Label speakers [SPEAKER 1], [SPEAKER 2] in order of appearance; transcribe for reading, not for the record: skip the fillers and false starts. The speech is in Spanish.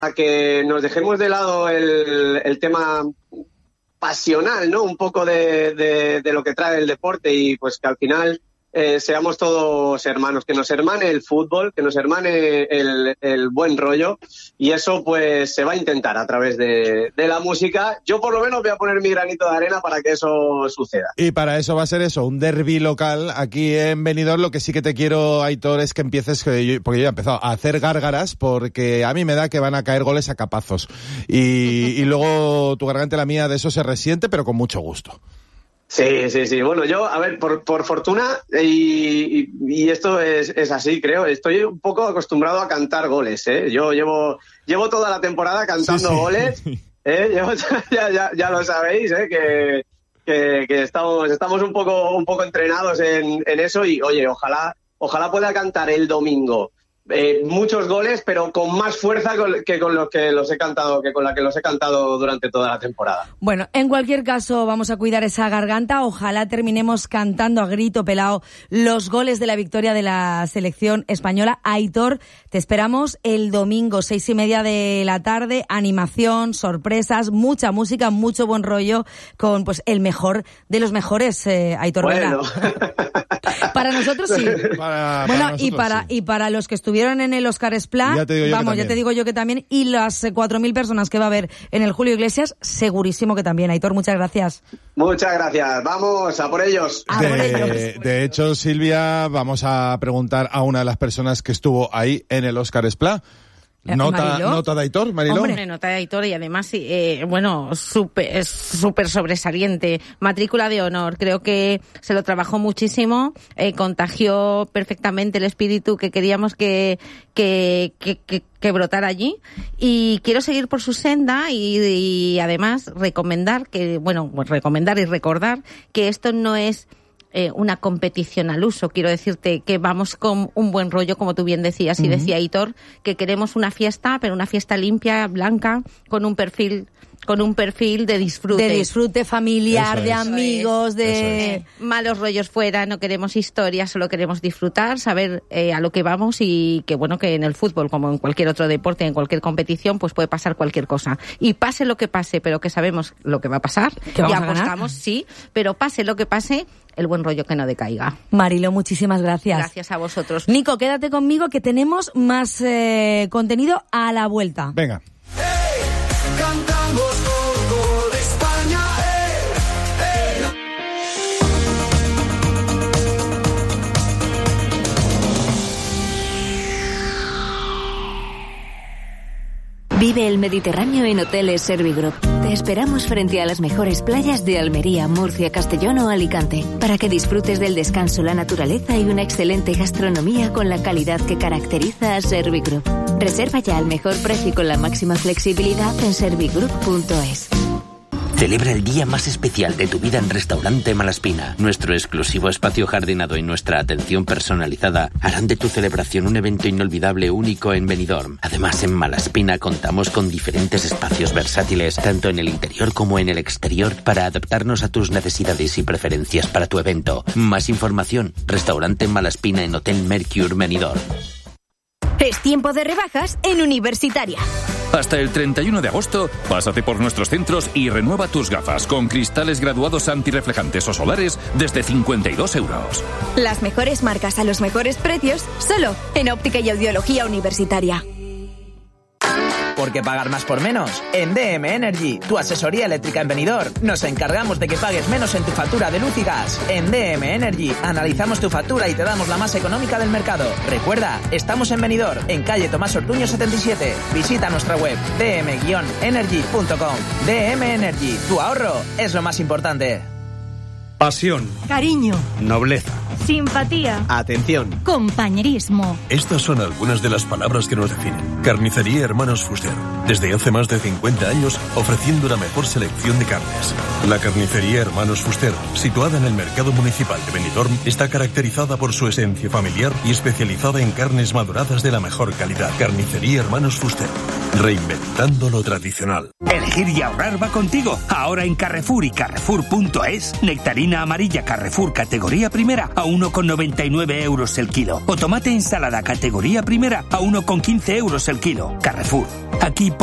[SPEAKER 1] a que nos dejemos de lado el tema pasional, ¿no? Un poco de lo que trae el deporte y pues que al final seamos todos hermanos, que nos hermane el fútbol, que nos hermane el buen rollo, y eso pues se va a intentar a través de la música. Yo por lo menos voy a poner mi granito de arena para que eso suceda.
[SPEAKER 2] Y para eso va a ser eso, un derbi local aquí en Benidorm. Lo que sí que te quiero, Aitor, es que empieces, porque yo he empezado a hacer gárgaras, porque a mí me da que van a caer goles a capazos. Y luego tu garganta y la mía de eso se resiente, pero con mucho gusto.
[SPEAKER 1] Sí. Bueno, yo, a ver, por fortuna, y esto es así, creo, estoy un poco acostumbrado a cantar goles, ¿eh? Yo llevo toda la temporada cantando goles, ya lo sabéis, que estamos un poco entrenados en eso, y oye, ojalá pueda cantar el domingo muchos goles, pero con más fuerza que con la que los he cantado durante toda la temporada.
[SPEAKER 3] Bueno, en cualquier caso vamos a cuidar esa garganta. Ojalá terminemos cantando a grito pelado los goles de la victoria de la selección española. Aitor, te esperamos el domingo, 6:30 de la tarde, animación, sorpresas, mucha música, mucho buen rollo con pues el mejor de los mejores, Aitor Vera. Para nosotros sí. Y para los que estuvieron en el Óscar Esplá, ya te digo yo que también, y las 4.000 personas que va a haber en el Julio Iglesias, segurísimo que también. Aitor, muchas gracias.
[SPEAKER 1] Muchas gracias, vamos a por ellos.
[SPEAKER 2] De hecho, Silvia, vamos a preguntar a una de las personas que estuvo ahí en el Óscar Esplá. Nota de Aitor, Mariló.
[SPEAKER 4] Hombre, nota de Aitor, y además, súper sobresaliente. Matrícula de honor. Creo que se lo trabajó muchísimo, contagió perfectamente el espíritu que queríamos que brotara allí. Y quiero seguir por su senda y además recomendar y recordar que esto no es una competición al uso. Quiero decirte que vamos con un buen rollo, como tú bien decías, y decía Aitor, que queremos una fiesta, pero una fiesta limpia, blanca, con un perfil de disfrute.
[SPEAKER 3] De disfrute familiar, de amigos, de...
[SPEAKER 4] malos rollos fuera, no queremos historias, solo queremos disfrutar, saber a lo que vamos, y que bueno, que en el fútbol, como en cualquier otro deporte, en cualquier competición, pues puede pasar cualquier cosa. Y pase lo que pase, pero que sabemos lo que va a pasar, y apostamos, sí, pero pase lo que pase, el buen rollo que no decaiga.
[SPEAKER 3] Marilo, muchísimas gracias.
[SPEAKER 4] Gracias a vosotros.
[SPEAKER 3] Nico, quédate conmigo que tenemos más contenido a la vuelta.
[SPEAKER 2] Venga.
[SPEAKER 5] Cantamos por España,
[SPEAKER 6] Vive el Mediterráneo en Hoteles Servigroup. Te esperamos frente a las mejores playas de Almería, Murcia, Castellón o Alicante, para que disfrutes del descanso, la naturaleza y una excelente gastronomía con la calidad que caracteriza a Servigroup. Reserva ya al mejor precio y con la máxima flexibilidad en servigroup.es.
[SPEAKER 7] Celebra el día más especial de tu vida en Restaurante Malaspina. Nuestro exclusivo espacio jardinado y nuestra atención personalizada harán de tu celebración un evento inolvidable, único en Benidorm. Además, en Malaspina contamos con diferentes espacios versátiles, tanto en el interior como en el exterior, para adaptarnos a tus necesidades y preferencias para tu evento. Más información, Restaurante Malaspina en Hotel Mercure Benidorm.
[SPEAKER 6] Es tiempo de rebajas en Universitaria.
[SPEAKER 8] Hasta el 31 de agosto, pásate por nuestros centros y renueva tus gafas con cristales graduados antirreflejantes o solares desde 52 euros.
[SPEAKER 6] Las mejores marcas a los mejores precios, solo en Óptica y Audiología Universitaria.
[SPEAKER 9] ¿Por qué pagar más por menos? En DM Energy, tu asesoría eléctrica en Benidorm, nos encargamos de que pagues menos en tu factura de luz y gas. En DM Energy, analizamos tu factura y te damos la más económica del mercado. Recuerda, estamos en Benidorm, en calle Tomás Ortuño 77. Visita nuestra web, dm-energy.com. DM Energy, tu ahorro es lo más importante.
[SPEAKER 10] Pasión.
[SPEAKER 11] Cariño.
[SPEAKER 10] Nobleza.
[SPEAKER 11] Simpatía.
[SPEAKER 10] Atención.
[SPEAKER 11] Compañerismo.
[SPEAKER 12] Estas son algunas de las palabras que nos definen. Carnicería Hermanos Fuster. Desde hace más de 50 años, ofreciendo la mejor selección de carnes. La Carnicería Hermanos Fuster, situada en el Mercado Municipal de Benidorm, está caracterizada por su esencia familiar y especializada en carnes maduradas de la mejor calidad. Carnicería Hermanos Fuster. Reinventando lo tradicional.
[SPEAKER 13] Elegir y ahorrar va contigo. Ahora en Carrefour y Carrefour.es, nectarina Harina amarilla Carrefour categoría primera a 1,99 euros el kilo. O tomate ensalada categoría primera a 1,15 euros el kilo. Carrefour. Aquí